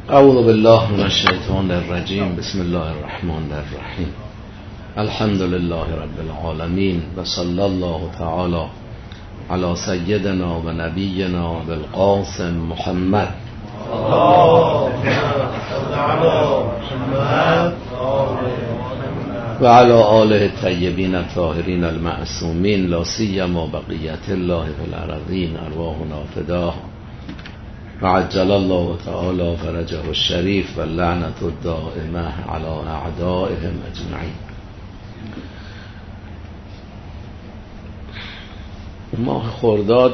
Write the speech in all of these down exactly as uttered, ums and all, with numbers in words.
اعوذ بالله من الشیطان الرجیم. بسم الله الرحمن الرحیم. الحمد لله رب العالمین و صلی الله تعالی علی سیدنا و نبینا بالقاسم محمد و علی آله الطیبین الطاهرین المعصومین، لا سیما بقیت الله فی الارضین، ارواحنا فداه و عجل الله تعالی فرجه الشریف و لعنت الدائمه علی اعدائهم اجمعین. ماه خرداد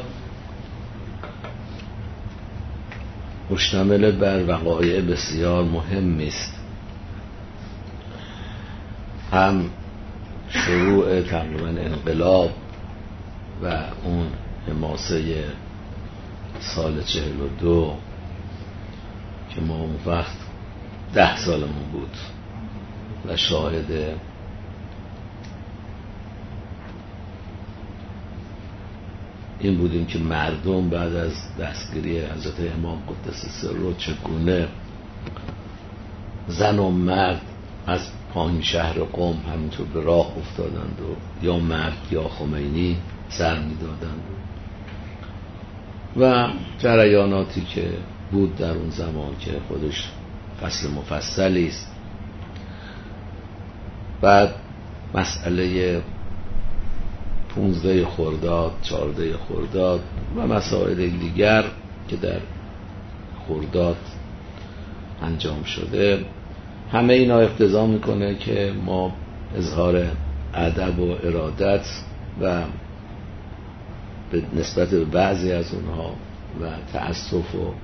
مشتمل بر وقایع بسیار مهمی است. هم شروع تقریبا انقلاب و اون حماسه سال چهل و دو که ما اون وقت ده سالمون بود و شاهد این بودیم که مردم بعد از دستگیری حضرت امام قدس سره چگونه زن و مرد از پایین شهر قم همینطور به راه افتادند و یا مرد یا خمینی سر میدادند و جریاناتی که بود در اون زمان که خودش فصل مفصلی است. بعد مسئله پونزده خرداد، چهارده خرداد و مسائل دیگر که در خرداد انجام شده، همه اینا اقتضا میکنه که ما اظهار ادب و ارادت و به نسبت به بعضی از اونها و تأسف و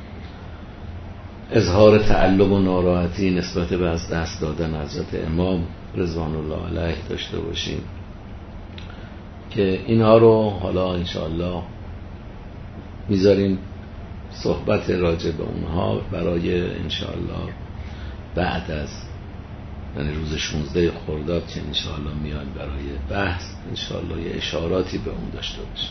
اظهار تعلق و ناراحتی نسبت به از دست دادن حضرت امام رضوان الله علیه داشته باشیم که اینها رو حالا انشاءالله میذاریم صحبت راجع به اونها برای انشاءالله بعد از یعنی روز شانزده خرداد که انشاءالله میان برای بحث انشاءالله یه اشاراتی به اون داشته باشیم.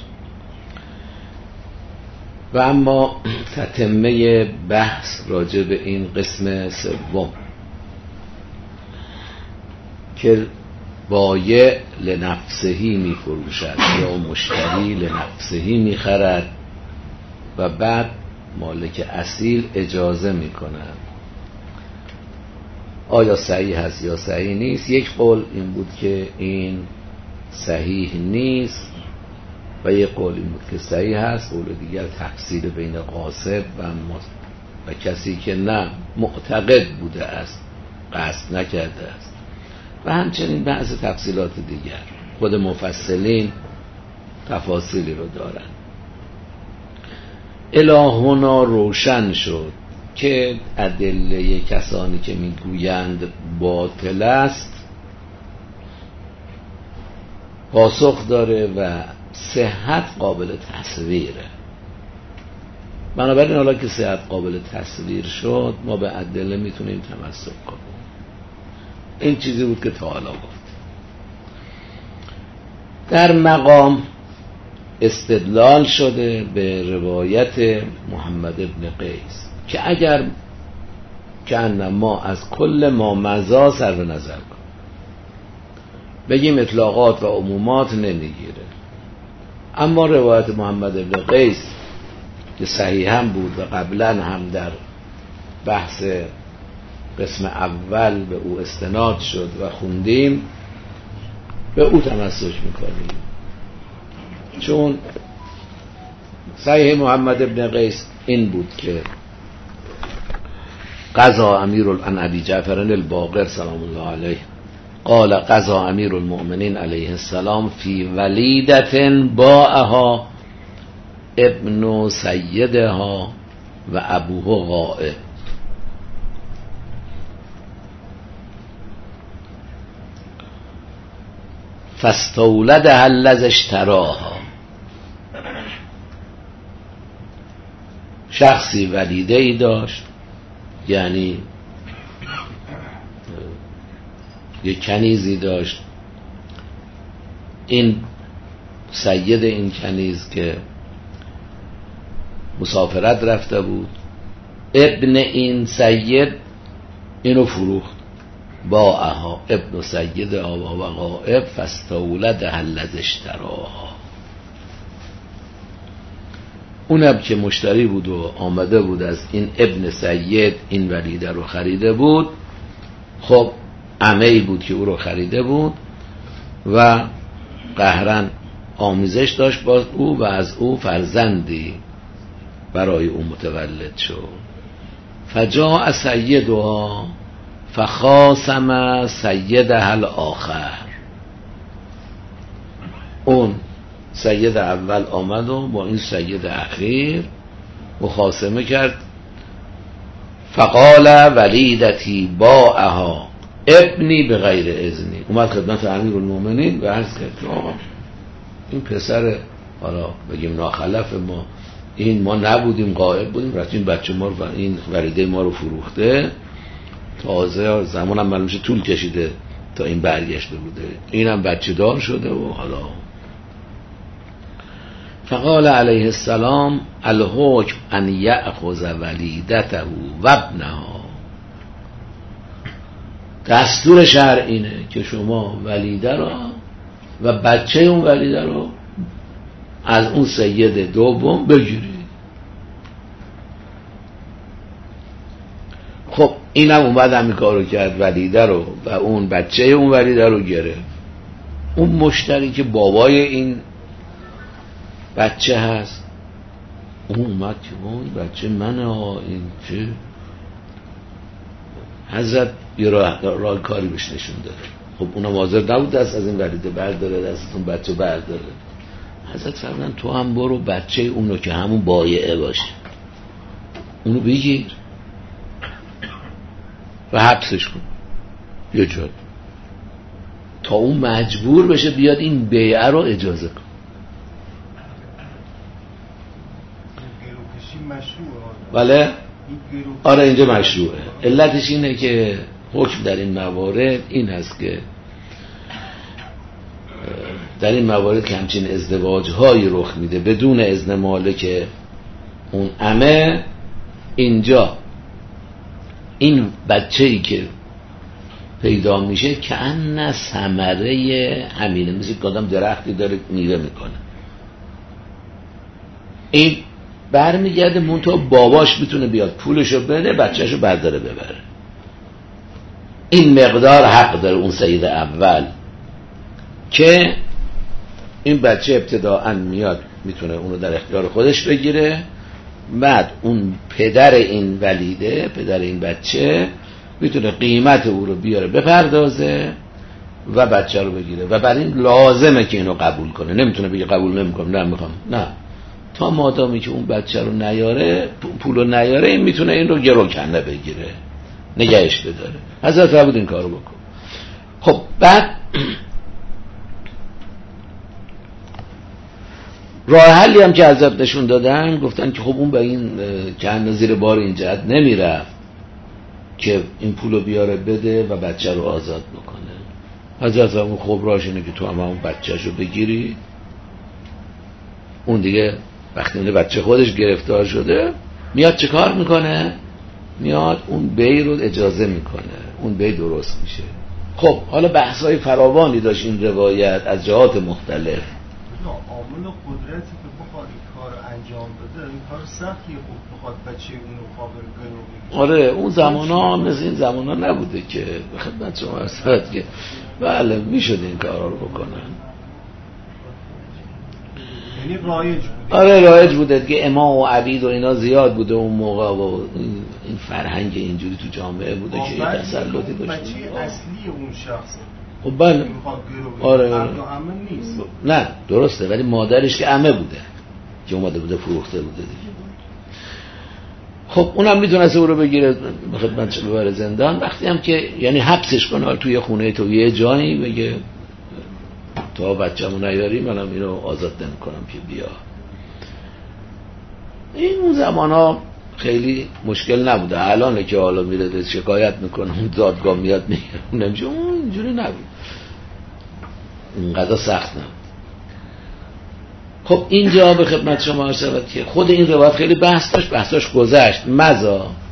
و اما تتمه بحث راجع به این قسم سوم که بایع لنفسهی می فروشد یا مشتری لنفسهی می خرد و بعد مالک اصیل اجازه می کند. آیا صحیح هست یا صحیح نیست؟ یک قول این بود که این صحیح نیست و یک قول این بود که صحیح هست. قول دیگر تفصیل بین قاصد و, و کسی که نه معتقد بوده است، قصد نکرده است و همچنین بعض تفصیلات دیگر. خود مفصلین تفاصیلی رو دارن. الهونا روشن شد که ادله کسانی که میگویند باطل است پاسخ داره و صحت قابل تصویره. بنابراین حالا که صحت قابل تصویر شد ما به ادله میتونیم تمسک کنیم. این چیزی بود که تا حالا گفت. در مقام استدلال شده به روایت محمد ابن قیس که اگر که ما از کل ما مزا صرف نظر کنیم بگیم اطلاقات و عمومات نمیگیره، اما روایت محمد ابن قیس که صحیح هم بود و قبلا هم در بحث قسم اول به او استناد شد و خوندیم، به او تمسک میکنیم. چون صحیح محمد ابن قیس این بود که قضا امیر عن ابی جعفر الباقر سلام الله علیه قال قضا امیر المؤمنین علیه السلام فی ولیدت باعها ابن سیدها و ابوه غائب. فاستولدها الذی اشتراها. شخصی ولیده ای داشت، یعنی یک کنیزی داشت. این سید این کنیز که مسافرت رفته بود ابن این سید اینو فروخت، باعها ابن سید آوا و غائب فاستولد الذی اشتراها. اونم که مشتری بود و آمده بود از این ابن سید این ولیده رو خریده بود، خب عمه‌ای بود که او رو خریده بود و قهرن آمیزش داشت با او و از او فرزندی برای او متولد شد. فجاء سیدها فخاصم سیدها الاخر. اون سید اول آمد و با این سید اخیر مخاصمه کرد. فقال ولیدتی باعها ابنی به غیر اذنی. اومد خدمت امیرالمومنین و عرض کرد که آقا این پسر، حالا بگیم ناخلف ما، این ما نبودیم، غائب بودیم، رفتیم بچه ما رو، این ولیده ما رو فروخته، تازه زمان هم معلومشه طول کشیده تا این برگشته بوده، اینم بچه دار شده و حالا. فقال علیه السلام الحکم ان یأخذ ولیدته و ابنها. دستور شرع اینه که شما ولیده را و بچه اون ولیده رو از اون سید دوم بگیرید. خب اینم اومد همین کارو کرد، ولیده رو و اون بچه اون ولیده رو گرفت. اون مشتری که بابای این بچه هست اون اومد که اون بچه منه ها، این چه حضرت یه راه, راه کاری بهش نشون داره. خب اونم حاضر نبود دست از این ولیده برداره، دستتون بچه برداره. حضرت فرمودن تو هم برو بچه اونو که همون بایعه باشه اونو بگیر و حبسش کن یه جا تا اون مجبور بشه بیاد این بیعه رو اجازه کن. بله آره اینجا مشروعه. علتش اینه که حکم در این موارد این هست که در این موارد که همچین ازدواج هایی رخ میده بدون اذن مالک اون عمه، اینجا این بچه‌ای که پیدا میشه که ان ثمره همینه، مثل که آدم درختی داره میوه میکنه، این برمیگرده منتها باباش میتونه بیاد پولشو بده بچهشو برداره ببره. این مقدار حق داره اون سید اول که این بچه ابتداءً میاد میتونه اونو در اختیار خودش بگیره، بعد اون پدر این ولیده، پدر این بچه میتونه قیمت او رو بیاره بپردازه و بچه رو بگیره و برای این لازمه که اینو قبول کنه. نمیتونه بگه قبول نمیکنم نه میخوام، نه، تا مادامی که اون بچه رو نیاره، پولو نیاره، این میتونه این رو گرو کنه بگیره نگهش بداره. حضرت فرمود این کارو بکن. خب بعد راه حلی هم که حضرت نشون دادن، گفتن که خب اون به این که زیر بار این جهت نمیرفت که این پولو بیاره بده و بچه رو آزاد بکنه. حضرت فرمود خب راهش اینه که تو هم اون بچه‌شو بگیری. اون دیگه وقتی اون بچه خودش گرفتار شده میاد چه کار میکنه؟ میاد اون بی رو اجازه میکنه، اون بی درست میشه. خب حالا بحث‌های فراوانی داشت این روایت از جهات مختلف. عامل قدرتی که بخواد کار انجام بده، این کار سختیه، خوب بخواد بچه اونو قابل گرو بگیره. آره اون زمانا مثل این زمانا نبوده که به خدمت شما عرض کرد که بله میشد این کارا رو بکنن. یعنی رایج بوده. آره رایج بوده دیگه، امام و عبید و اینا زیاد بوده اون موقع و این فرهنگ اینجوری تو جامعه بوده که یه تسلطی داشته. بچه اصلی اون شخصه. خب بله آره عمه نیست. نه درسته، ولی مادرش که عمه بوده که اومده بوده فروخته بوده دیگه. خب اونم میتونست او رو بگیره به خدمتش ببره زندان، وقتی هم که یعنی حبسش کنه توی خونه تو یه جایی بگه تا بچه‌مو نیاری منم اینو آزاد نمی‌کنم که بیا. این اون زمانا خیلی مشکل نبوده. الان که حالا میره شکایت میکنه اون دادگاه میاد میگه نمیشه، اون اینجوری نبود، اینقدر سخت نبود. خب اینجا به خدمت شما عرض شود که خود این روایت خیلی بحث داشت، بحثاش گذشت. مزا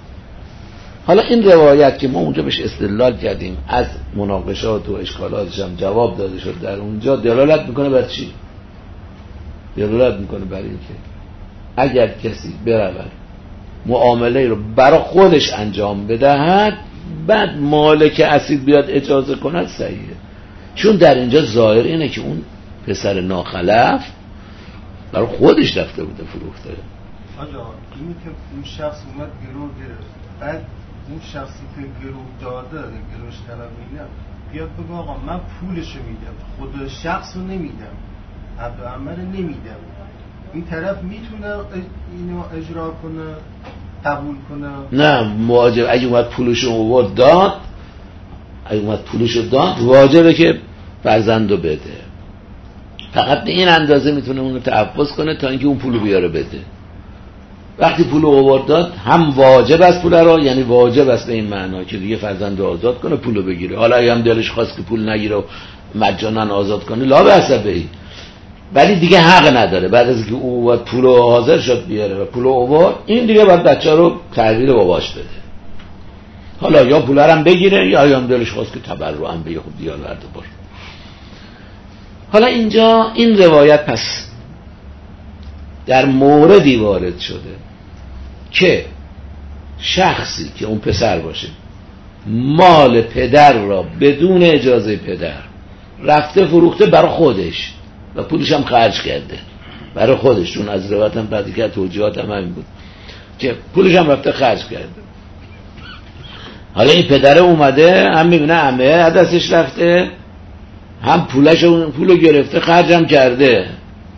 حالا این روایت که ما اونجا بهش استدلال کردیم، از مناقشات و اشکالاتش هم جواب داده شد در اونجا، دلالت میکنه بر چی؟ دلالت میکنه بر این که اگر کسی برود معامله رو برای خودش انجام بدهد، بعد مالک اسید بیاد اجازه کند، صحیحه. چون در اینجا ظاهر اینه که اون پسر ناخلف برای خودش رفته بوده فروخته. آجا اینی که اون شخص اومد گروه گرفت، بعد اون شخصی که گروه داده گروهش طلبینه بیاد بگه آقا من پولشو میدم، خود شخص رو نمیدم، عبد عمر نمیدم، این طرف میتونه اینو اجرا کنه، قبول کنه؟ نه، واجب اگه اومد پولشو اوورد داد، اگه اومد پولشو داد واجبه که فرزندو بده. فقط به این اندازه میتونه اونو تحفظ کنه تا اینکه اون پولو بیاره بده. وقتی پولو اوورد داد هم واجب است پول رو، یعنی واجب است به این معنا که دیگه فرزندو آزاد کنه، پولو بگیره. حالا اگه هم دلش خواست که پول نگیره و مجانا آزاد کنه لا بأس به، ولی دیگه حق نداره بعد از که او پولو حاضر شد بیاره و پولو اوورد، این دیگه باید بچه‌ها رو تحویل باباش بده. حالا یا پول رو هم بگیره یا هم دلش خواست که تبرع هم بگه، خب دیال ورده باشه. حالا اینجا این روایت پس در موردی وارد شده که شخصی که اون پسر باشه مال پدر را بدون اجازه پدر رفته فروخته برای خودش و پولش هم خرج کرده برای خودش، چون از روایت هم بعدی که توجیهات هم همین بود که پولش هم رفته خرج کرده. حالا این پدره اومده هم میبینه همه دستش رفته، هم پولش اون پولو گرفته خرجم کرده.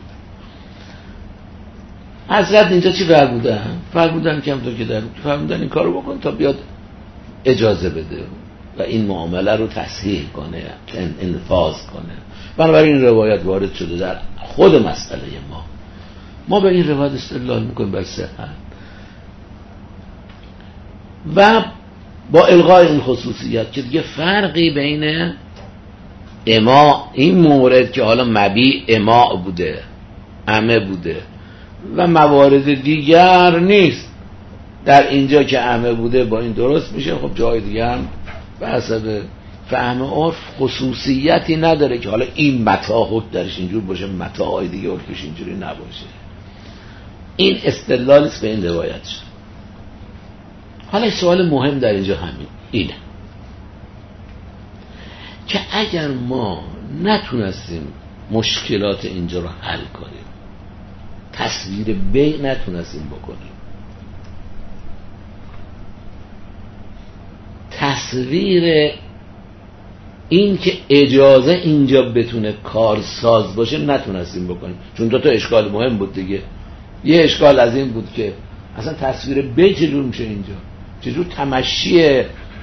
حضرت اینجا چی فرمودن؟ فرمودن که همونطور که در فرمودن این کارو بکن تا بیاد اجازه بده و این معامله رو تصحیح کنه، انفاذ کنه. بنابراین این روایت وارد شده در خود مسئله ما. ما به این روایت استدلال میکنیم بر صحت و با الغای این خصوصیت که دیگه فرقی بین اما این مورد که حالا مبیع اما بوده، عمه بوده و موارد دیگر نیست. در اینجا که عمه بوده با این درست میشه، خب جای دیگر هم به حسب فهم عرف خصوصیتی نداره که حالا این متاع حکم درش اینجور باشه، متاع دیگه حکمش اینجوری نباشه. این استدلال است به این روایت شد. حالا سوال مهم در اینجا همین اینه که اگر ما نتونستیم مشکلات اینجا رو حل کنیم، تصویر بیع نتونستیم بکنیم، تصویر این که اجازه اینجا بتونه کارساز باشه نتونستیم بکنیم، چون دو تا اشکال مهم بود دیگه. یه اشکال از این بود که اصلا تصویر بیع چجور میشه اینجا، چجور تمشی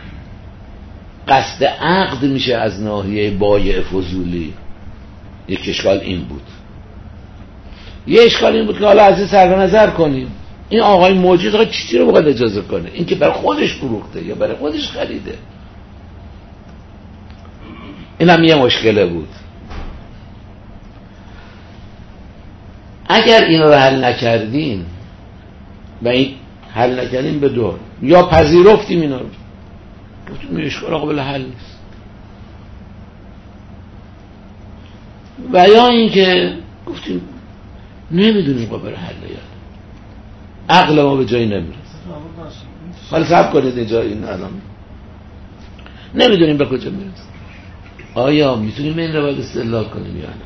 قصد عقد میشه از ناحیه بایع فضولی. یک اشکال این بود. یه اشکال این بود که حالا از این صرف نظر کنیم این آقای موجود آقای چی رو باید اجازه کنه، این که برای خودش فروخته یا برای خودش خریده. این هم یه مشکله بود. اگر این رو حل نکردیم و این حل نکردیم به دور یا پذیرفتیم اینا رو گفتیم این اشکال قابل حل نیست، و یا این که گفتیم نمیدونیم قابل حل یا عقل ما به جایی نمیرسه. حالا صبر کنید اینجا این الان نمیدونیم به کجا میرسه. آیا میتونیم این رو باید استدلال کنیم یا نه؟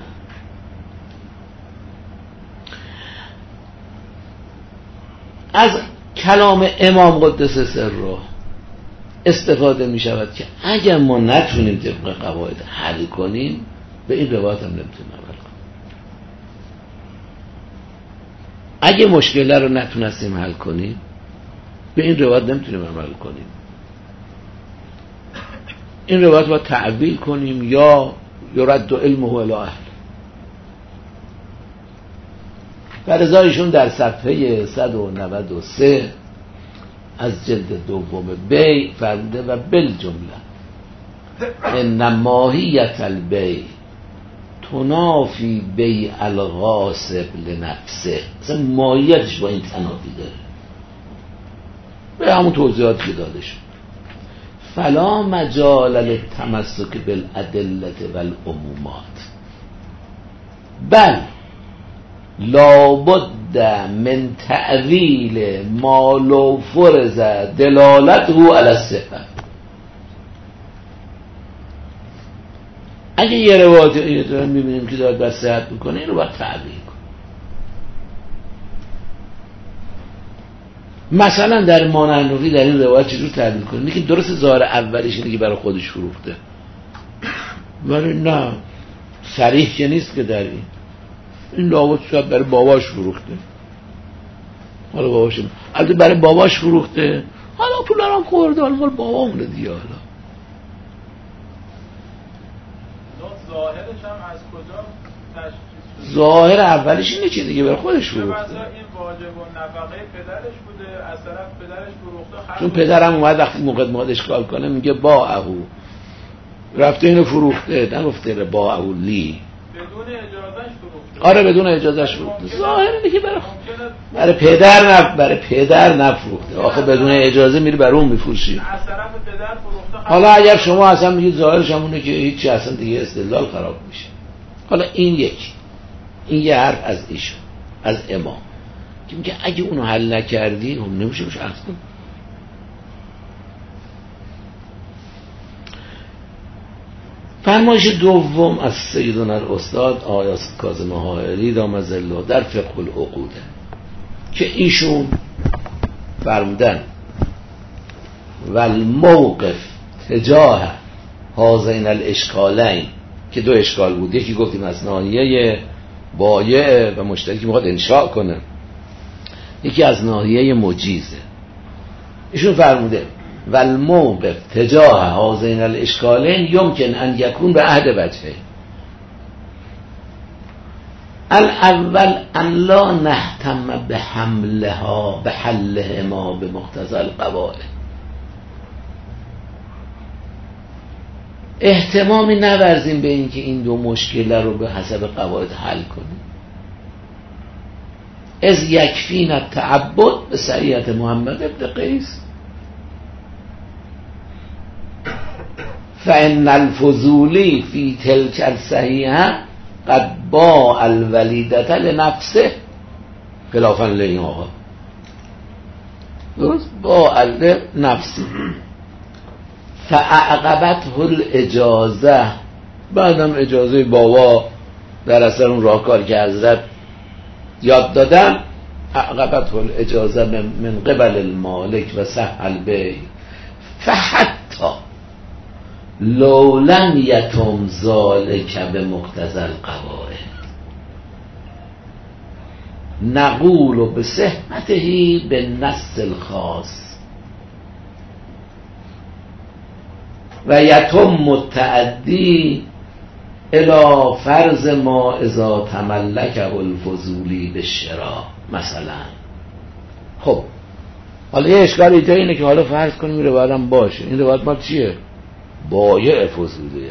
از کلام امام قدس سره استفاده می شود که اگر ما نتونیم طبق قواعد حل کنیم به این روایت هم نمیتونیم عمل کنیم. اگه مشکل رو نتونستیم حل کنیم به این روایت نمیتونیم عمل کنیم. این روایت باید تعبیل کنیم یا یرد علمه الی اهل. فرزایشون در صفحه صد و نود و سه از جلد دوم بیع فرموده و بالجمله ان ماهیت البیع تنافی بیع الغاصب لنفسه. مثلا ماهیتش با این تنافی داره به همون توضیحات که داده شد. فلا مجال للتمسک بالادله والعمومات بل لابد من تأویل ما لو فرض دلالته علی الصحة. اگه یه روایت رو میبینیم که داره بر صحت میکنه، این رو باید تعویل کن. مثلا در مانعنوی در این روایت چجور تعویل کنیم؟ میگه درست ظاهر اولیش اینه که برای خودش فروخته، ولی نه صریح که نیست که در این این لابد شاید برای باباش فروخته. حالا باباش البته برای باباش فروخته، حالا پولا رو خورده، حالا مال بابامونه دیگه. حالا ظاهرش هم از کجا تشخیص؟ ظاهر اولیش اینه چیه دیگه، برای خودش فروخته. مثلا این واجب و نفقه پدرش بوده، از طرف پدرش فروخته. چون پدرم اومد وقتی موقع موقع اشکال کنه میگه با اهو رفته اینو فروخته، نگفته با اهو لی، بدون اجازهش فروخته. آره بدون اجازهش فروخته. ظاهر اینه که برای برای پدر نف برای پدر نفروخته. آخه بدون اجازه میری برای اون میفروشی. از طرف پدر فروخته. حالا اگر شما اصلا میگید ظاهرش همونه که هیچی، اصلا دیگه استدلال خراب میشه. حالا این یک این یه حرف از ایشون، از امام، که میگه اگه اونو حل نکردی هم نمیشه بشه عرض کن. فرمایش دوم از سیدنا الاستاد آیاس کاظم حائری دام ظله در فقه العقود، که ایشون فرمودن والموقف تجاه هذین الاشکالین، که دو اشکال بود، یکی گفتیم از ناحیه بایع و مشتری که میخواد انشاء کنه، یکی از ناحیه مجیزه. ایشون فرموده والموقف تجاه هذین الاشکالین یمکن ان یکون به عهد وجهه. الاول ان لا نهتم به حملها به حلهما به مقتضی القواعد، اهتمامی نورزیم به این که این دو مشکل رو به حسب قواعد حل کنیم. از یکفین التعبد به سعیت محمد ابن قیس فإن الفضولی فی تلک الصحیحه قد باع الولیدة لنفسه خلافا لین آقا درست باع لنفسه فاعقبته الاجازه، بعدم اجازه بابا در اثر اون راهکار که حضرت یاد دادن، اعقبته الاجازه من قبل المالک و صح البیع فحتی لو لم یتم ذلک بمقتضی القواعد نقول بصحته بالنص الخاص و یتم التعدی الی فرض ما اذا تملکه الفضولی بالشراء مثلا. خب حالا یه اشکال اینجا اینه که حالا فرض کنیم این روایت هم باشه، این روایت ما چیه؟ بایع فضولیه.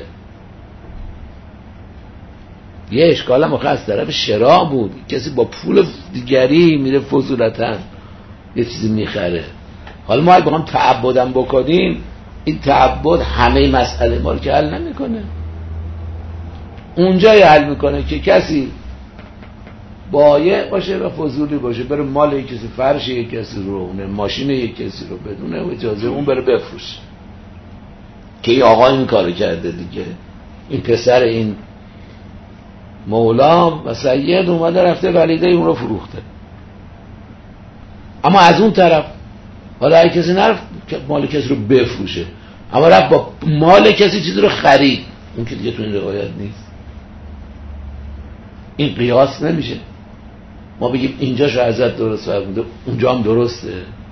یه اشکال هم از طرف شراء بود، کسی با پول دیگری میره فضولتاً یه چیزی میخره. حالا ما اگه بخوام تعبدم بکنیم، این تعبد همه مسئله ما رو که حل نمیکنه. اونجا حل میکنه که کسی بایع باشه و فضولی باشه، بره مال یک کسی فرش یک کسی رو، اون ماشین یک کسی رو بدونه و اجازه اون بره بفروشه، که این آقا این کارو کرده دیگه. این پسر این مولا و سید اومده رفته ولیده اون رو فروخته. اما از اون طرف حالا اگه کسی نرفت مال کسی رو بفروشه، اما رفت با مال کسی چیزی رو خرید، اون که دیگه تو این روایت نیست. این قیاس نمیشه. ما بگیم اینجا شو حضرت درست فرموده اونجا هم درسته.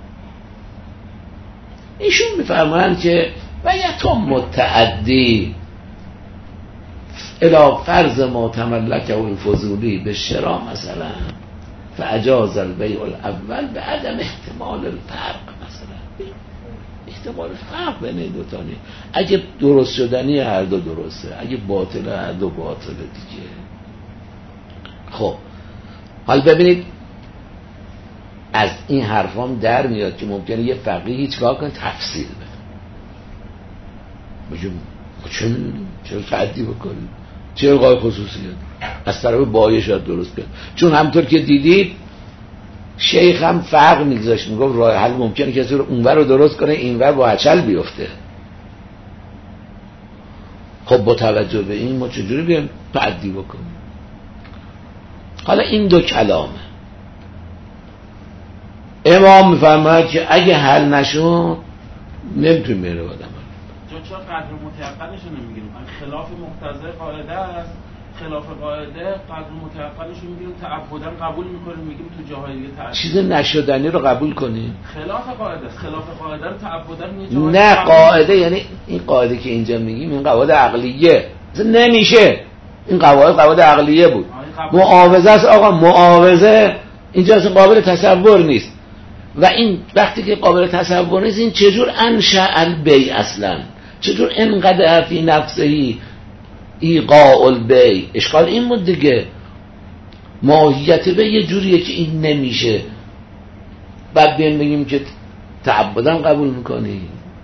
ایشون میفرمایند که و یتم متعدی الی فرض ما تملکه الفضولی به شراء مثلا فاجاز البیع الاول به عدم احتمال الفرق، مثلا احتمال فرق بین این دوتا نیست. اگه درست شدنی هر دو درسته، اگه باطل هر دو باطله دیگه. خب حال ببینید از این حرفام در میاد که ممکنه یه فقیه هیچ کار کنه تفصیل بده. میگم چه چه تعدی بکنیم، چه الغای خصوصیه از طرف بایه شاید درست کرد. چون همطور که دیدید شیخ هم فرق میگذاشت، میگفت راه حل ممکنه کسی رو اونور رو درست کنه اینور با هچل بیفته. خب با توجه به این ما چجوری بیایم تعدی بکنیم؟ حالا این دو کلامه. امام میفرماید که اگه حل نشد نمیتونیم بین رو آدم چون چرا قدر متعقلش رو نمیگیریم؟ خلاف مقتضای قاعده است، خلاف قاعده قدر متعقلش رو میگیریم، تعبداً قبول میکنیم، میگیم تو جاهای دیگه تعبد چیز نشدنی رو قبول کنیم. خلاف قاعده است، خلاف قاعده رو تعبداً نه قاعده یعنی این قاعده که اینجا میگیم این قواعد عقلیه نمیشه. این قواعد قواعد عقلیه بود. معاوضه است آقا، معاوضه اینجا اصلا قابل تصور نیست. و این وقتی که قابل تصور نیست این چجور انشأ البی اصلا، چجور انقدر فی نفسهی ایقاع البی؟ اشکال این بود دیگه، ماهیت به یه جوریه که این نمیشه، بعد بیان بگیم که تعبداً قبول میکنی.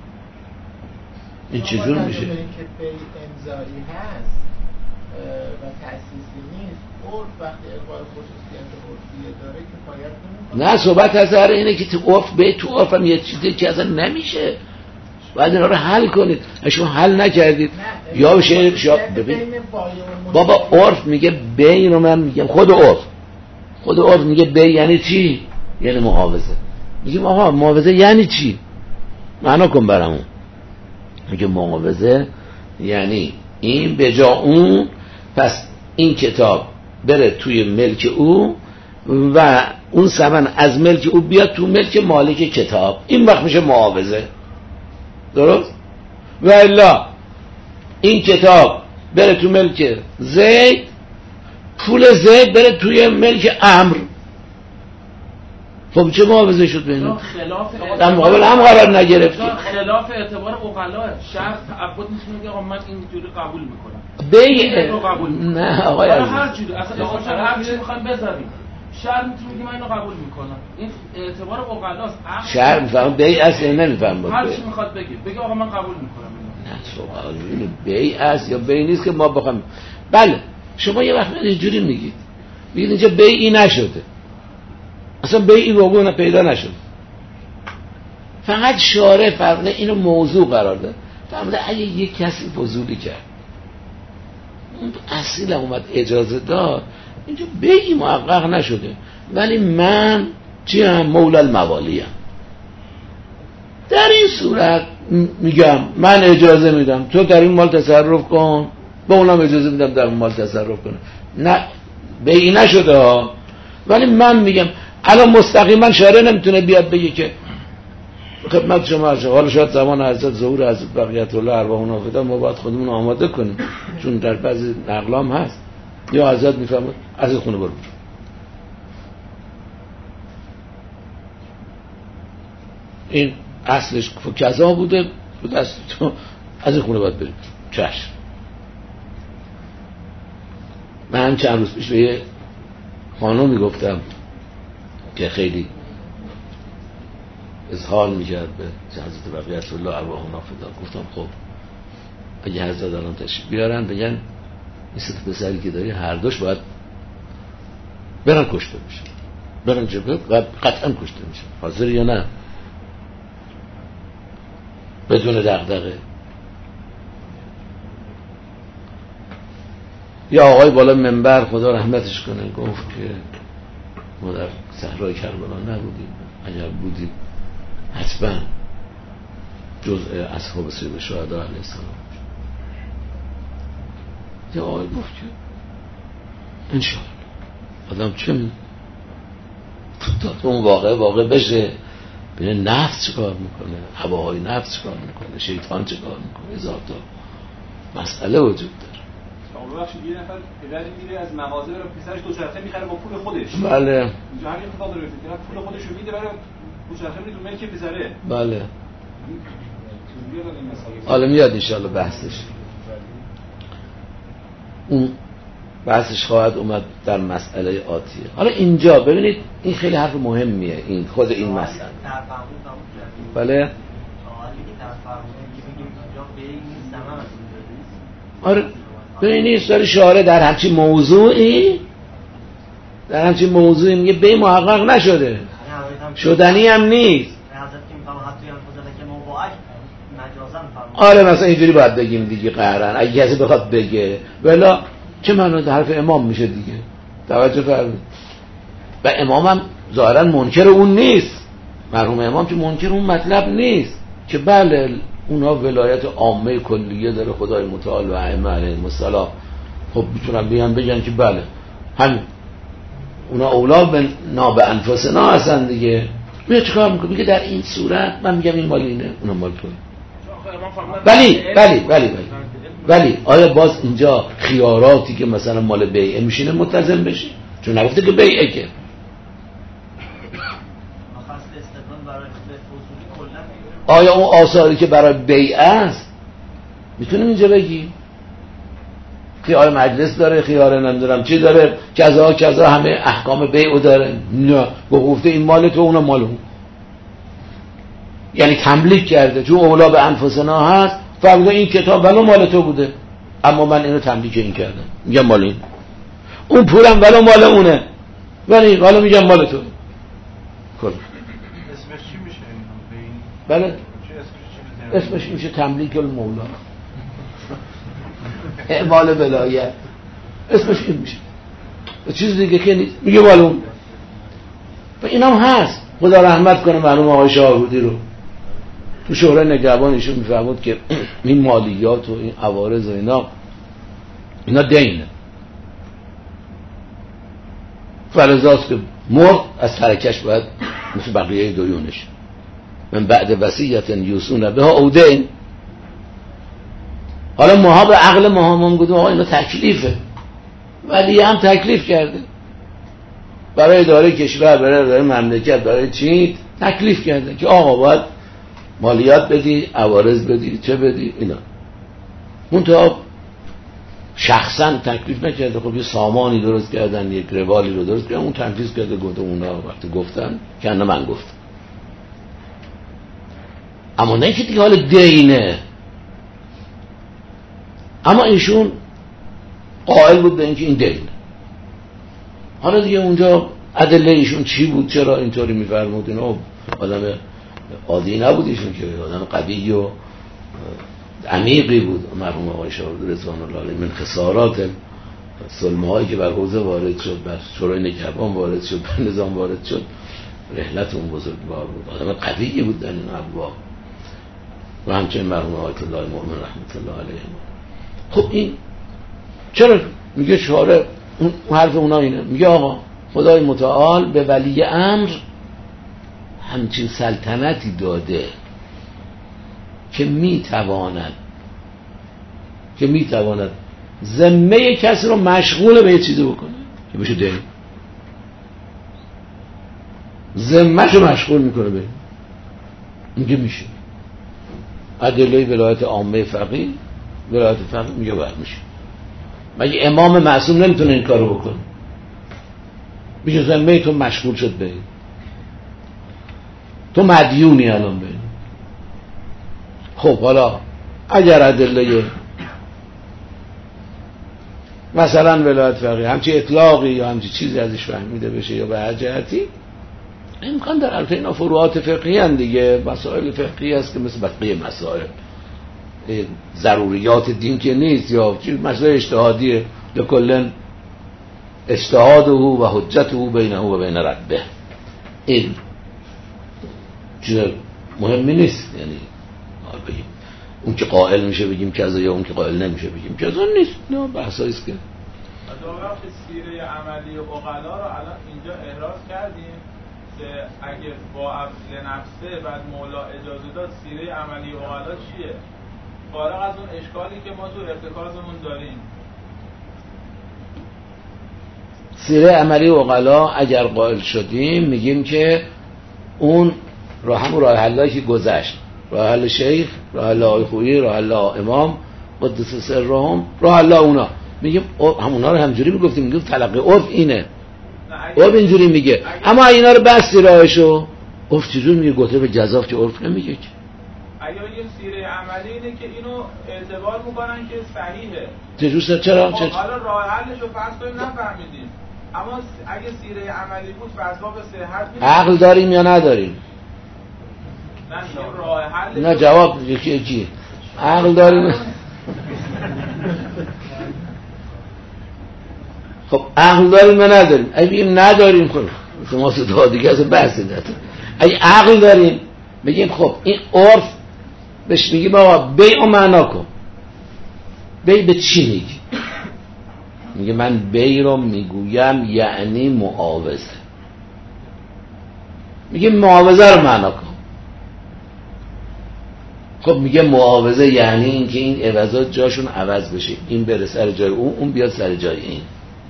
این چجور میشه؟ که بی امضایی هست و تأسیسی نیست، عرف وقتی الغای خصوصیت عرفیه داره کفایت نمیکنه. نه صحبت از هر اینه که تو عرف به تو عرف هم یه چیزی که اصلا نمیشه، باید اینا رو حل کنید. شما حل نکردید یا بشه شا... ببین بابا عرف میگه بی رو من میگم، خود عرف خود عرف میگه بی یعنی چی؟ یعنی معاوضه. میگیم آقا معاوضه یعنی چی؟ معنا کن برامون. میگه معاوضه یعنی این به جا اون، پس این کتاب بره توی ملک او و اون ثمن از ملک او بیاد تو ملک مالک کتاب، این وقت میشه معاوضه. درست؟ و الا این کتاب بره تو ملک زید، پول زید بره توی ملک عمرو، خب چه معاوضه شد بینه؟ خلاف در مقابل هم قرار نگرفتی. خلاف اعتبار عقلاه. شرط تعبد میشه میگه آقا من اینجوری قبول میکنم، بی رو قبول میکنم. نه آقای هر عزیز جوری اصلا آقا هر چی میخوایم بذاریم، شرط میتونه بگه من اینو قبول میکنم. این اعتبار عقلاست. شرط میفهم بی اصلا نمیفهم. هر چی میخواد بگه بگه آقا من قبول میکنم اینو. نه سوال اینو بی است یا بی نیست که ما بخوام. بله شما یه وقت اینجوری میگید، میگید اینجا بیعی نشده، اصلا بیعی وقوع پیدا نشده، فقط شارع فرقه اینو موضوع قرار داد. فهمده اگه یک کسی فضولی کرد اون اصیل اومد اجازه داد، اینجا بیعی محقق نشده، ولی من چی هم مولا الموالی هم. در این صورت میگم من اجازه میدم تو در این مال تصرف کن، با اونم اجازه میدم در این مال تصرف کنه. نه بیعی نشده ها، ولی من میگم الان مستقیما شارع نمیتونه بیاد بگه که خدمت شما هست. حالا شاید زمان حضرت ظهور حضرت بقیت الله ارواح نافذه ما باید خودمون آماده کنیم، چون در بعضی نقلام هست یا حضرت میفرماد از خونه برو. این اصلش کذا بوده بود، از تو از خونه باید بریم. چشم. من چند روز پیش به یه خانومی گفتم که خیلی اظهار میکرد به حضرت بقیت الله ارواح نافذه، گفتم خب اگه حضرت الان تشریف بیارن بگن این ست پسری که داری هر دوش باید برن کشته میشه، برن جبهه و قطعا کشته میشه، حاضر یا نه؟ بدون دغدغه. یا آقای بالا منبر خدا رحمتش کنه گفت که ما در صحرای کربلا نبودیم، اگر بودیم حتما جزء اصحاب سید شهدا علیه السلام. یا آقای گفت که انشاءالله آدم چه می تا اون واقع واقع بشه بینه نفس چه کار میکنه، هواهای نفس چه کار میکنه، شیطان چه کار میکنه، هزار تا مسئله وجود داره. ببخشید یه نفر پدری میره از مغازه برای پسرش دوچرخه میخره با پول خودش. بله. اینجا همین اتفاق داره میفته، پول خودش رو میده برای دوچرخه میره تو ملک پسره. بله. حالا میاد انشاءالله بحثش. اون بحثش خواهد اومد در مسئله آتیه. حالا اینجا ببینید این خیلی حرف مهمیه، این خود این مسئله. بله. آره به نیست داره شعاره در همچین موضوعی در همچین موضوعی میگه به محقق نشده شدنی هم نیست. آره مثلا اینجوری باید بگیم دیگه قهرن اگه کسی بخواد بگه ولی چه معنی حرف امام میشه دیگه توجه فرمایید. و امام هم ظاهرا منکر اون نیست، مرحوم امام که منکر اون مطلب نیست که بله اونها ولایت عامه کلیه داره خدای متعال و ائمه علیهم السلام، خب میتونن بیان بگن که بله همین اونا اولا به نا به انفسنا هستن دیگه. میگه چیکار میکنه؟ میگه در این صورت من میگم این مال اینه اونم مال توه. ولی ولی ولی ولی ولی آیا باز اینجا خیاراتی که مثلا مال بیعه میشینه ملتزم بشه؟ چون نگفته که بیعه که آیا اون آثاری که برای بیعه است میتونیم اینجا بگیم خیار مجلس داره، خیار نمیدونم چی داره، کذا کذا همه احکام بیعه داره؟ نه، گفته این مال تو اونم مال اون، یعنی تملیک کرده چون اولا به انفسنا هست فرض این کتاب ولو مال تو بوده اما من اینو تملیک این کردم میگم مال این، اون پولم ولو مال اونه ولی حالا میگم مال تو. کل اسمش چی میشه این؟ بله اسمش میشه تملیک المولا اعمال ولایت، اسمش این میشه، چیز دیگه که نیست، میگه مال اون. و اینم هست. خدا رحمت کنه مرحوم آقای شاهرودی رو تو شورای نگهبان ایشون میفرمود که این مالیات و این عوارض و اینا اینا دینه، فرضاست که مرد از ترکش باید مثل بقیه دیونش من بعد وصیت یوصون بها او دین. حالا ماها به عقل ماها هم گفتیم آقا اینا تکلیفه، ولی هم تکلیف کرده برای اداره کشور، برای اداره مملکت، برای چی تکلیف کرده که آقا باید مالیات بدی، عوارض بدی، چه بدی اینا. منتها شخصا تکلیف نکرده. خب یه سامانی درست کردن، یک روالی رو درست کردن، اون تنفیذ کرده گفته اونا وقتی گفتن که نه من گفتم، اما نه که دیگه حال دینه. اما ایشون قائل بود به اینکه این دینه. حالا دیگه اونجا ادله ایشون چی بود، چرا اینطوری میفرمود؟ اینا آدم عادی نبود ایشون که آدم قوی و عمیقی بود مرحوم آقای شاهرودی رضوان الله علیه. من خسارات سلمه هایی که بر حوزه وارد شد، بر شورای نگهبان وارد شد، بر نظام وارد شد، رحلت اون بزرگوار بود، آدم قوی بود در این ابواب. و همچنین مرحوم آیت الله مؤمن رحمت الله علیه. خب این چرا میگه شارع اون حرف اونا اینه؟ میگه آقا خدای متعال به ولی امر همچین سلطنتی داده که میتواند که میتواند ذمه کسی رو مشغول به یه چیزی بکنه که بشه دین، ذمه‌شو مشغول میکنه به میگه میشه. ادله ولایت عامه فقیه، ولایت فقیه میگه باید میشه. مگه امام معصوم نمیتونه این کارو بکنه؟ میگه ذمه تو مشغول شد به این، تو مدیونی الان به این. خب حالا اگر ادله مثلا ولایت فقیه همچی اطلاقی یا همچی چیزی ازش فهمیده بشه یا به هر جهتی، امکان در البته اینا فروعات فقهی هستند دیگه، مسائل فقهی است که مثل بقیه مسائل ضروریات دین که نیست، یا مسائل اجتهادیه، لکل اجتهاده و حجته بینه و بین ربه. این چیز مهمی نیست، یعنی بگیم اون که قائل میشه بگیم کذا یا اون که قائل نمیشه بگیم کذا نیست، نه بحثایی است که از وقت سیره عملی و عقلا رو الان اینجا احراز کردیم که اگه با عفو نفسه بعد مولا اجازه داد سیره عملی و عقلا چیه؟ فارغ از اون اشکالی که ما تو ارتکازمون داریم. سیره عملی و عقلا اگر قائل شدیم میگیم که اون راه همون راه حلایی که گذشت، راه حل شیخ، راه حل آقای خویی، راه حل امام قدس سرهم، راه حل اونا، میگیم همونا رو همجوری میگفتیم، میگیم تلقی عرف اینه، عرف اینجوری میگه. اما اینا رو بستی راهشو عرف چجور میگه؟ گفته به جزاف که عرف نمیگه که. اگه بگیم سیره عملی اینه که اینو اعتبار میکنن که صحیحه. چجور چرا؟ خب حالا راه حلش رو فرض کنیم نفهمیدیم، اما اگه سیره عملی بود به اسباب صحت عقل داریم یا نداریم؟ نه راه حل نه جواب یکی یکی عقل داریم. خب عقل داریم یا نداریم؟ اگه بگیم نداریم خب شما صدا دیگه از بحثی نداریم. اگه عقل داریم بگیم خب این عرف بهش میگیم آقا بیع و معنا کن. بیع به چی میگی؟ میگه من بیع رو میگویم یعنی معاوضه. میگه معاوضه رو معنا کن. خب میگه معاوضه یعنی این که این عوضات جاشون عوض بشه، این بره سر جای اون، اون بیاد سر جای این.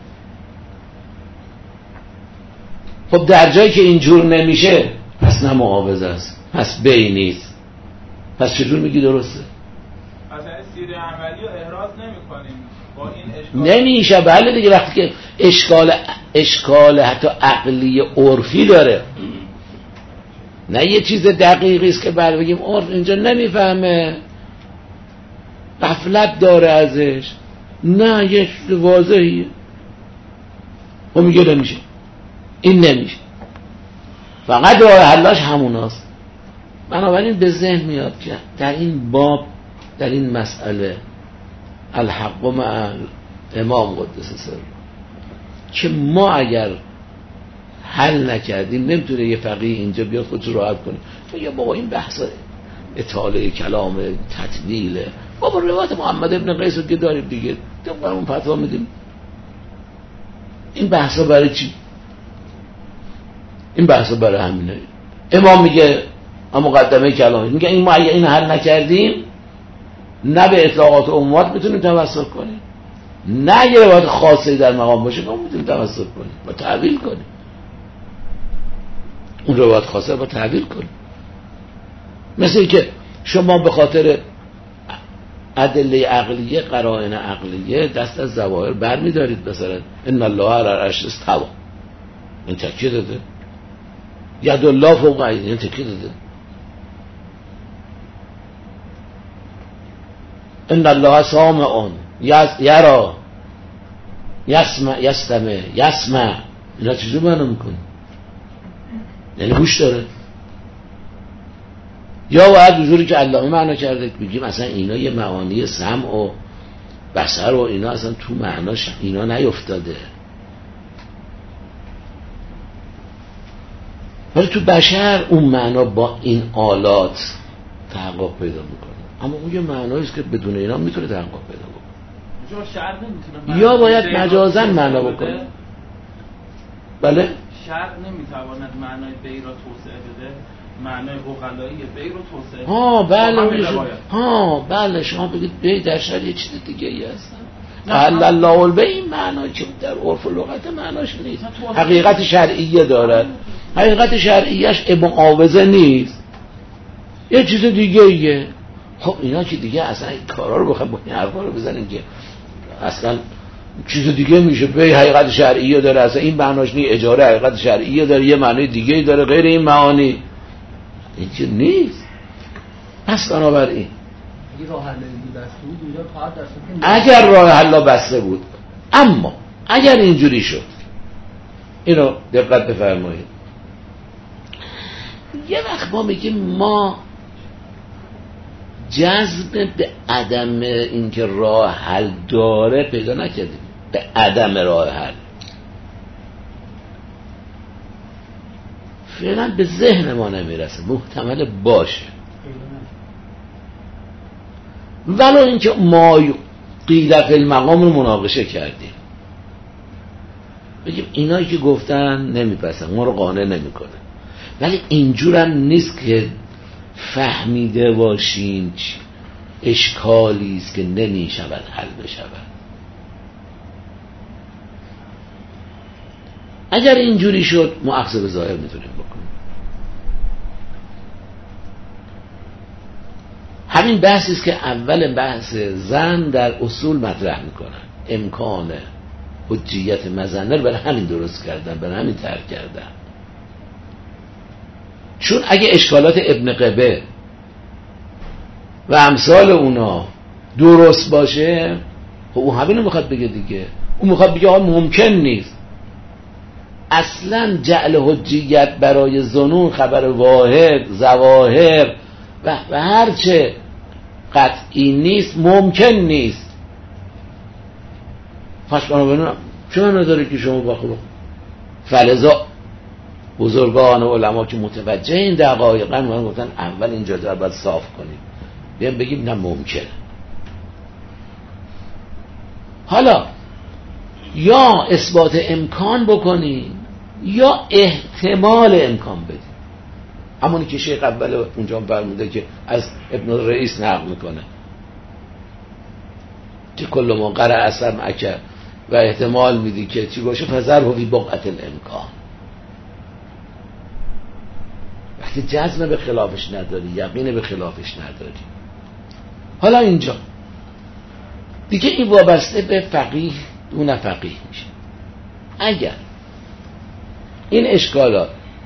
خب در جایی که اینجور نمیشه پس نه معاوضه است، پس بیع نیست. پس چجور میگی درسته؟ مثلا سیره عملی رو احراز نمی‌کنیم با این اشکال نمیشه. بله دیگه وقتی که اشکال اشکال حتی عقلی عرفی داره، نه یه چیز دقیقی است که بر بگیم عرف اینجا نمیفهمه، غفلت داره ازش، نه یه چیز واضحیه. خب میگه نمیشه، این نمیشه، فقط راه حلش هموناست. بنابراین به ذهن میاد که در این باب، در این مسئله الحق مع امام قدس سره که ما اگر حل نکردیم نمیتونه یه فقیه اینجا بیاد خودش راحت کنه بگه بابا این بحث اطاله کلام تطویله، بابا روایت محمد ابن قیس رو که داریم دیگه اون فتوا میدیم. این بحثا برای چی؟ این بحثا برای همینه. امام میگه مقدمه کلامی میگه این ما اگه این حل نکردیم نه به اطلاقات عمومات میتونیم توسل کنیم، نه یه روایت خاصی در مقام باشه ما میتونیم توسل کنیم با تعویل کنیم. اون روایت خاصه با تعویل کنیم. مثل این که شما به خاطر ادله عقلیه، قرائن عقلیه دست از ظواهر برمی‌دارید. مثلا ان الله علی العرش استوى، این تکیه داده. ید الله فوق عین، این تکیه داده. ان الله سامع یرا یسمع یستمع یسمع، اینا چجور معنا میکنه؟ یعنی گوش داره. یا باید حضوری که علامه معنا کرده بگیم اصلا اینا یه معانی سمع و بصر و اینا اصلا تو معناش اینا نیفتاده، ولی تو بشر اون معنا با این آلات تحقق پیدا میکنه. اما اون یه معنایی است که بدون اینا میتونه تحقق پیدا بکنه. شرط نمیتونه، یا باید مجازاً معنا بکنه. بله شرط نمیتواند معنای بی را توسعه بده، معنای عقلایی بی رو توسعه بده. ها بله ها بله شما بگید بی در شرع یه چیز دیگه ای هستن. قال الله البی این معنایی که در عرف و لغت معناش نیست، حقیقت شرعیه دارد. حقیقت شرعیش معاوضه نیست، یه چیز دیگه ایه. خب اینا که دیگه اصلا این کارا رو بخوام با این حرفا رو بزنیم که اصلا چیز دیگه میشه. به حقیقت شرعیه داره، اصلا این معناش نیست. اجاره حقیقت شرعیه داره، یه معنی دیگه داره غیر این معانی، این چیز نیست. پس بنابراین اگر راه حل بسته بود، اما اگر اینجوری شد، اینو دقت بفرمایید، یه وقت ما میگیم ما جذب به عدم اینکه راه حل داره پیدا نکردیم، به عدم راه حل فعلا به ذهن ما نمیرسه، محتمل باشه. ولو اینکه ما قیل فی المقام رو مناقشه کردیم، بگیم اینایی که گفتن نمیپسن، ما رو قانع نمیکنه، ولی اینجورم نیست که فهمیده باشین اشکالی است که نمیشود حل بشود. اگر اینجوری شد ما اخذ به ظاهر میتونیم بکنیم. همین بحثی است که اول بحث زن در اصول مطرح میکنن، امکان حجیت مظنه رو برای همین درست کردن، برای همین ترک کردن. چون اگه اشکالات ابن قبه و امثال اونا درست باشه، خب اون همینو میخواد بگه دیگه. اون میخواد بگه آقا ممکن نیست. اصلا جعل حجیت برای ظنون، خبر واحد، ظواهر و, و هرچه قطعی نیست ممکن نیست. پس بنابراین چون نداره که شما با خود فلزا بزرگان و علما که متوجه این دقایقن من گفتن اول این جاده رو باید صاف کنیم، بیایم بگیم نه ممکنه. حالا یا اثبات امکان بکنیم یا احتمال امکان بدیم، همونی که شیخ اول اونجا فرموده که از ابن رئیس نقل میکنه که کل ما قرأ اثر مکه و احتمال میدی که چی باشه فذره فی بقعة الامکان. وقتی جزم به خلافش نداری، یقین به خلافش نداری. حالا اینجا دیگه این وابسته به فقیه دون فقیه میشه. اگر این اشکالات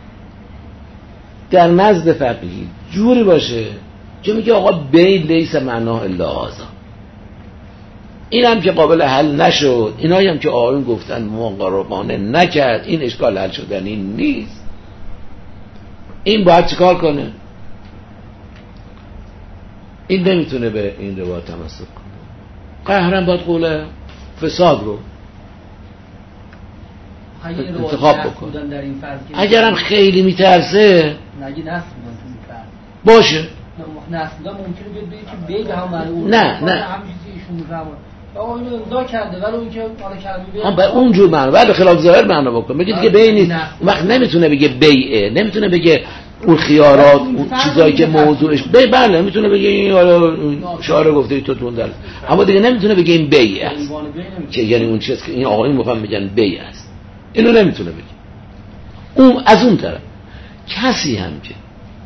در نزد فقیه جوری باشه که میگه آقا بی لیس معنا الا هذا، این هم که قابل حل نشد، اینایی هم که آقایون گفتن مقاربانه نکرد، این اشکال حل شدنی نیست، این باید چیکار کنه؟ این نمیتونه به این روایت تمسک کنه، قهرن باید قول فساد رو انتخاب بکن. اگرم خیلی میترسه باشه، نسل ممکنه بیاد بگه که بگه هم معلوم نه نه همین چیزی ایشون میفهمه آقا اینو امضا کرده ولی اون که حالا کلمه بیاد هم به اون جور معنا بعد خلاف ظاهر معنا بکن، بگه دیگه بی نیست. اون وقت نمیتونه بگه بیعه، نمیتونه بگه اون خیارات اون چیزایی که موضوعش بی، بله میتونه بگه این حالا شعار گفته تو تون دل، اما دیگه نمیتونه بگه این بیعه است که یعنی اون چیزی که این آقایون میخوان بگن بیعه است، اینو نمیتونه بگه. اون از اون طرف کسی هم که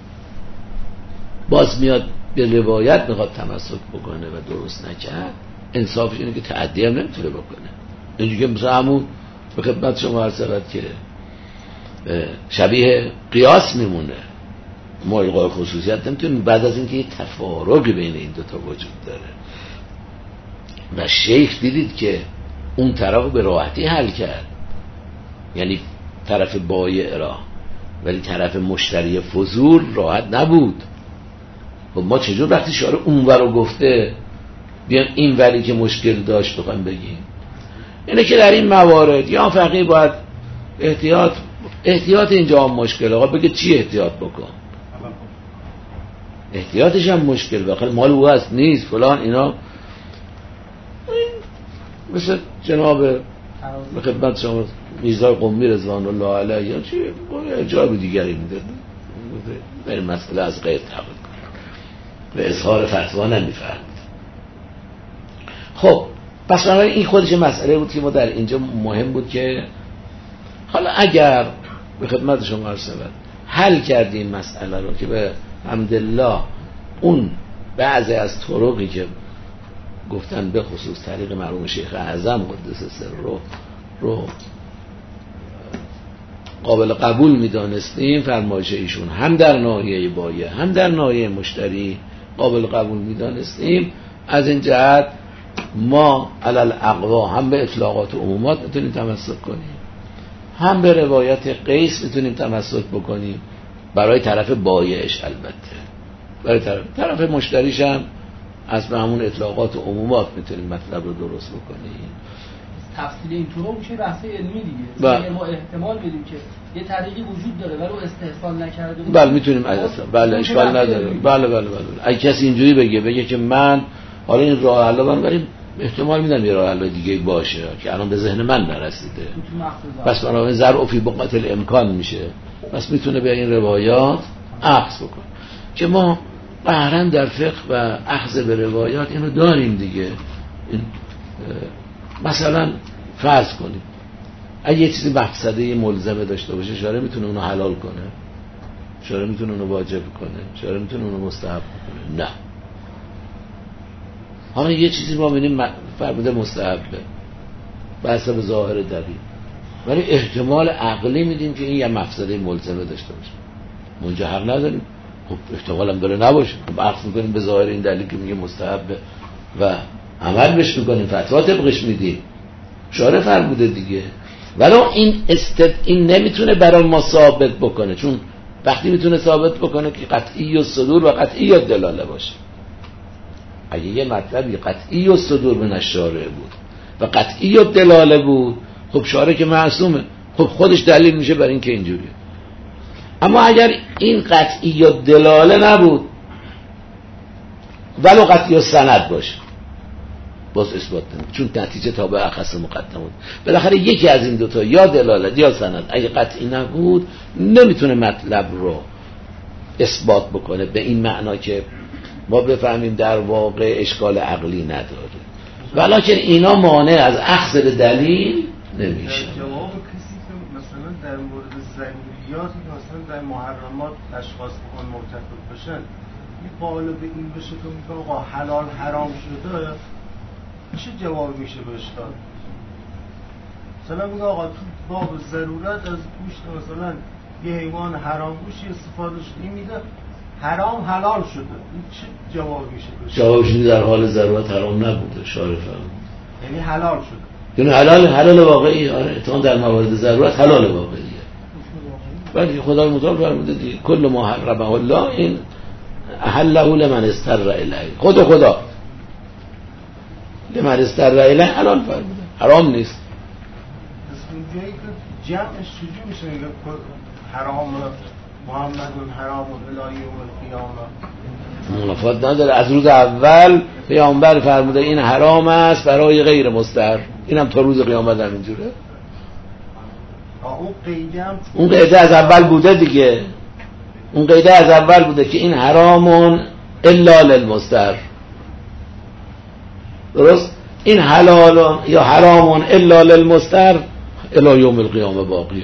باز میاد به روایت میخواد تمسک بکنه و درست نکرد، انصافش اینه که تعدی هم نمیتونه بکنه. اینجوری که مثلا همون به خدمت شما عرض شود که شبیه قیاس میمونه، ما الغای خصوصیت نمیتونیم بعد از اینکه یه تفارقی بین این دوتا وجود داره و شیخ دیدید که اون طرف به راحتی حل کرد، یعنی طرف بایع را، ولی طرف مشتری فضول راحت نبود. خب ما چجور وقتی شعار اونور رو گفته بیان این ولی که مشکل داشت بخوایم بگیم؟ اینه که در این موارد یا فقیه باید احتیاط احتیاط اینجا هم مشکل، آقا بگه چی احتیاط بکن، احتیاطش هم مشکل بخیر مال او هست نیست فلان اینا، مثل جناب به خدمت شما میرزا قمی رضوان الله علیه یا چی جای دیگری میده به این مسئله از غیر تقل به اظهار فتوا نمیفرمید. خب پس بنابراین این خودش مسئله بود که ما در اینجا مهم بود که حالا اگر به خدمت شما عرض شود حل کردیم مسئله رو که به حمدالله اون بعضی از طرقی که گفتن به خصوص طریق مرحوم شیخ اعظم قدس سر رو رو قابل قبول میدانستیم، فرمایش ایشون هم در ناحیه بایع هم در ناحیه مشتری قابل قبول میدانستیم، از این جهت ما علل اقوا هم به اطلاقات و عمومات میتونیم تمسک کنیم، هم به روایت قیس میتونیم تمسک بکنیم برای طرف بایعش، البته برای طرف, طرف مشتریش هم از به همون اطلاقات و عمومات میتونیم مطلب رو درست بکنیم. تفصیل این طرق میشه بحث علمی دیگه، بله. ما احتمال بدیم که یه طریقی وجود داره ولی استحسان نکرده، بله میتونیم اصلا بله اشکال نداره، بله بله بله اگه کسی اینجوری بگه بگه که من حالا این راه حل من بریم احتمال میدم یه راه حل دیگه باشه که الان به ذهن من نرسیده، پس بنابراین ضرب فی بقعة الامکان میشه، پس میتونه به این روایات اخذ بکنه که ما قهرن در فقه و اخذ به روایات اینو داریم دیگه. این مثلا فرض کنیم اگه یه چیزی مفسده ملزمه داشته باشه شارع میتونه اونو حلال کنه، شارع میتونه اونو واجب کنه، شارع میتونه اونو مستحب کنه؟ نه. حالا یه چیزی ما ببینیم فرموده مستحبه به حسب ظاهر دلیل، ولی احتمال عقلی میدیم که این یه مفسده ملزمه داشته باشه، اونجا حق نداریم خب احتمال هم داره نباشه. خب عقص میکنیم به ظاهر این دلیل که میگه مستحبه و عمل بهش میکنیم، فتوا طبقش میدیم، شارع فرموده دیگه. ولی این استد این نمیتونه برای ما ثابت بکنه، چون وقتی میتونه ثابت بکنه که قطعی و صدور و قطعی و دلاله باشه. اگه یه مطلبی قطعی و صدور من الشارع بود و قطعی و دلاله بود، خب شارع که معصومه، خب خودش دلیل میشه برای این که اینجوریه. اما اگر این قطعی و دلاله نبود ولو قطعی و سند باشه، باز اثبات نمیشه، چون نتیجه تابع اخص مقدم بود. بالاخره یکی از این دوتا یا دلالت یا سند اگه قطعی نبود نمیتونه مطلب رو اثبات بکنه به این معنا که ما بفهمیم در واقع اشکال عقلی نداره. ولکن اینا مانع از اخذ دلیل نمیشه. در جواب کسی که مثلا در مورد ضروریات که مثلا در محرمات اشخاص بکن مرتکب بشن این قالب این بشه که میگه آقا حلال حرام شده، چه جواب میشه بهش داد؟ مثلا میگه آقا تو باب ضرورت از گوشت مثلا یه حیوان حرام گوشی استفاده شده میده حرام حلال شده، این چه جواب میشه بهش؟ جوابش این در حال ضرورت حرام نبوده، شارع فرمود یعنی حلال شده، یعنی حلال حلال واقعی. آره اتفاقا در موارد ضرورت حلال واقعیه. ولی خدای متعال فرموده دیگه کل ما حرمه الله این احله لمن استر الیه، خود خدا لمن استر الیه حلال فرموده، حرام نیست. پس اونجایی که جمعش چجور میشه میگه حرام محمد حرام الی یوم القیامه؟ منافات نداره. از روز اول پیامبر فرموده این حرام است برای غیر مستحر، اینم تا روز قیامت هم اینجوره. اون قیده هم اون قیده از اول بوده دیگه، اون قیده از اول بوده که این حرامون الا للمستحر، درست؟ این حلالون یا حرامون الا للمستحر الی یوم القیامه باقیه.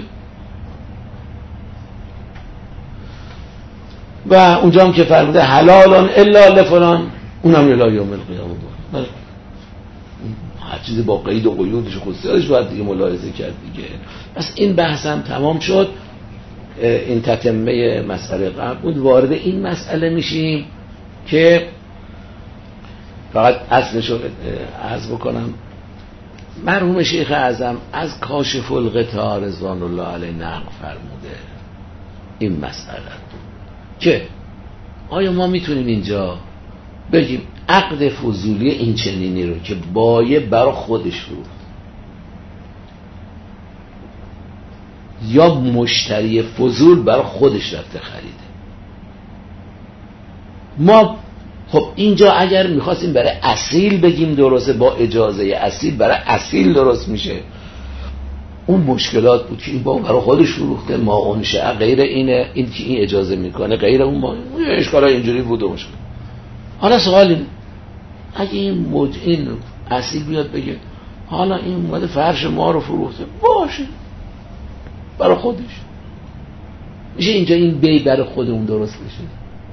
و اونجا هم که فرموده حلالون الا لفلان، اونم الی یوم القیامه باقیه. هر چیزی با قید و قیودش و خصوصیاتش باید دیگه ملاحظه کرد دیگه. پس این بحث هم تمام شد. این تتمه مسئله قبل بود. وارد این مسئله میشیم که فقط اصلش رو عرض بکنم. مرحوم شیخ اعظم از کاشف الغطا رضوان الله علیه نقل فرموده این مسئله که آیا ما میتونیم اینجا بگیم عقد فضولی این چنینی رو که بایه برای خودش فروخت یا مشتری فضول برای خودش رفته خریده، ما خب اینجا اگر میخواستیم برای اصیل بگیم درسته، با اجازه اصیل برای اصیل درست میشه. اون مشکلات بود که این با برای خودش فروخته، ما اونشه غیر اینه، این که این اجازه میکنه غیر اون، ما اشکالای اینجوری بود و مشکل. حالا سوال این اگه این موج این اصیل بیاد بگه حالا این اومده فرش ما رو فروخته، باشه برای خودش، میشه اینجا این بی برای خود اون درست بشه؟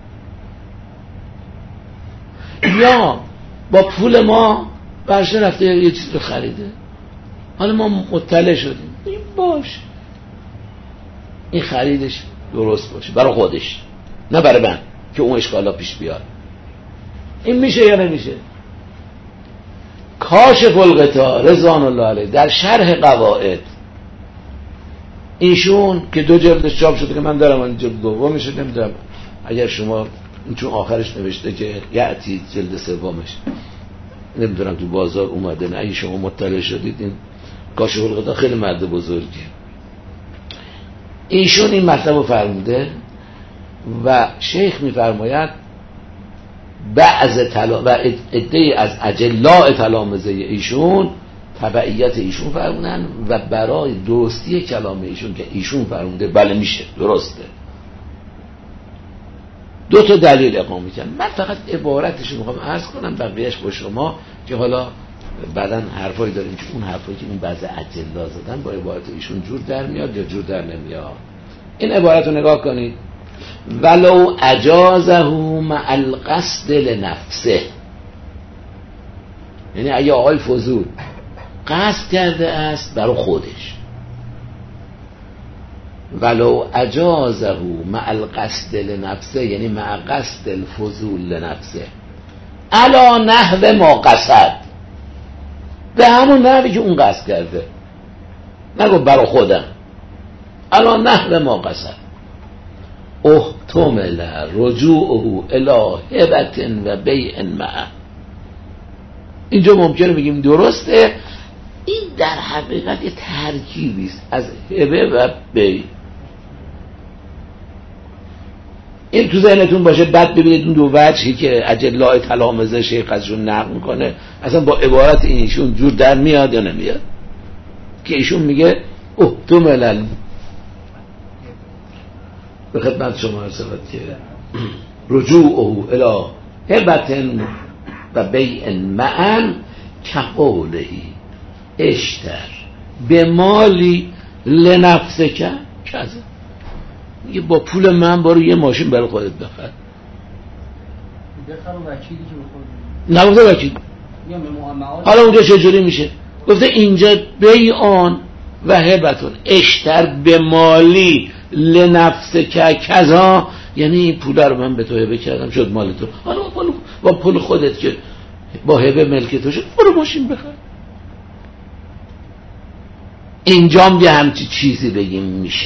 یا با پول ما فرش رفته یه چیز رو خریده، حالا ما مطلع شدیم، این باشه این خریدش درست باشه برای خودش نه برای من که اون اشکالا پیش بیاد. این میشه یا نمیشه؟ کاشف الغطا رضوان الله علیه در شرح قواعد ایشون که دو جلدش چاپ شده که من دارم اون جلد دومش، نمیدونم اگر شما چون آخرش نوشته که یعتی جلد سومش، نمیدونم تو بازار اومده نه، اگه شما مطلع شدید این کاشف الغطا خیلی مرد بزرگی. ایشون این مطلب رو فرموده و شیخ میفرماید بعض تلا و عده از اجلاء تلامذه ایشون تبعیت ایشون فرمودن و برای درستی کلام ایشون که ایشون فرموده بله میشه درسته، دو تا دلیل اقامه کردن. من فقط عبارتش رو میخوام عرض کنم، بقیهش با شما که حالا بعدن حرفایی داریم که اون حرفایی که این بعض اجلا زدن با عبارت ایشون جور در میاد یا جور در نمیاد. این عبارت رو نگاه کنید: ولو اجازه مع القصد لنفسه، یعنی اگه آقای فضول قصد کرده است برای خودش، ولو اجازه مع القصد لنفسه، یعنی مع قصد الفضول لنفسه، علا نحو ما قصد، به همون نحوی که اون قصد کرده، نگو برا خودم، علا نحو ما قصد، احتمل رجوعه الی هبة و بیع معه. اینجا ممکنه بگیم درسته، این در حقیقت یه ترکیبی است از هبه و بیع. این تو ذهنتون باشه، بعد ببینید اون دو وجهی که اجلای تلامذه شیخ ازشون نقل میکنه اصلا با عبارت اینشون جور در میاد یا نمیاد، که ایشون میگه احتمل به خدمت شما ارسالت که رجوعه الی هبة و بیع معا کقولهی اشتر به مالی لنفسه که کذا، میگه با پول من برو یه ماشین برای خودت بخر. بخر وکیلی که بخور نگفته وکیل. حالا اونجا چجوری میشه؟ گفته اینجا بیعان و هبتون اشتر به مالی لنفسه که کذا، یعنی این پول رو من به تو هبه کردم شد مال تو، حالا با پول خودت که با هبه ملک تو شد برو ماشین بخر. اینجا هم یه همچی چیزی بگیم میشه.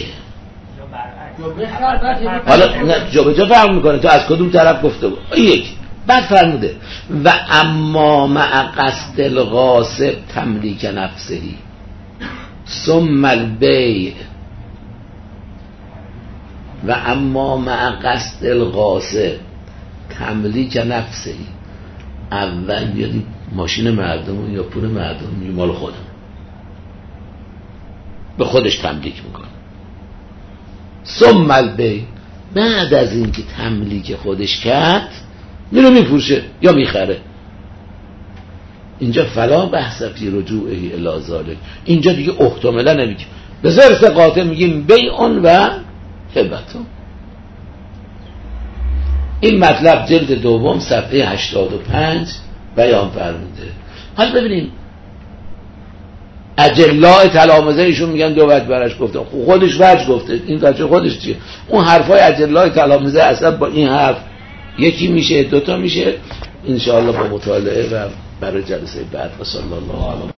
حالا نه جا به جا فرق میکنه تو از کدوم طرف گفته بود. یک بعد فرموده و اما مع قصد الغاصب تملیک نفسهی ثم البیع، و اما مع قصد الغاصب تملیک نفسهی، اول بیادی ماشین مردم یا پول مردم میگه مال خودم، به خودش تملیک میکنه. ثم البیع، بعد از اینکه تملیک خودش کرد میره میفروشه یا میخره. اینجا فلا بحث فی رجوعه الی ذلک، اینجا دیگه احتمالا نمیگیم، به ظرف قاطع میگیم بیعون و هبتون. این مطلب جلد دوم صفحه هشتاد و پنج بیان فرموده. حالا ببینیم اجلاء تلامذه ایشون میگن دو وجه برش گفتم، خودش وجه گفته، این وجه خودش چیه؟ اون حرفای اجلاء تلامذه اصلا با این حرف یکی میشه دوتا میشه. انشاءالله با مطالعه و برای جلسه بعد و صلی الله علیه